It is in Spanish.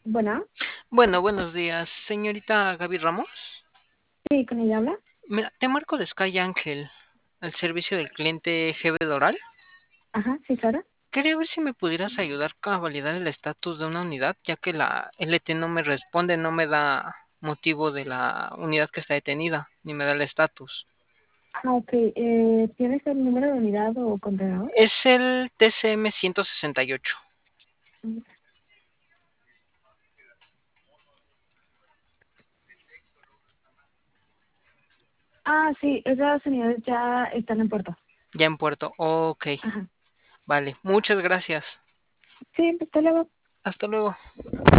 Bueno, Bueno, buenos días, señorita Gaby Ramos. sí, con ella habla. Mira, te marco de Sky Ángel, el servicio del cliente GB Doral. Ajá, sí, claro. Quería ver si me pudieras ayudar a validar el estatus de una unidad, ya que la LT no me responde, no me da motivo de la unidad que está detenida, ni me da el estatus. Ah, ok. ¿Tienes el número de unidad o contenedor? Es el TCM 168. Mm. Ah, sí, esas unidades ya están en puerto. Ya en puerto. Ok, Ajá. vale. Muchas gracias. Sí, hasta luego. Hasta luego.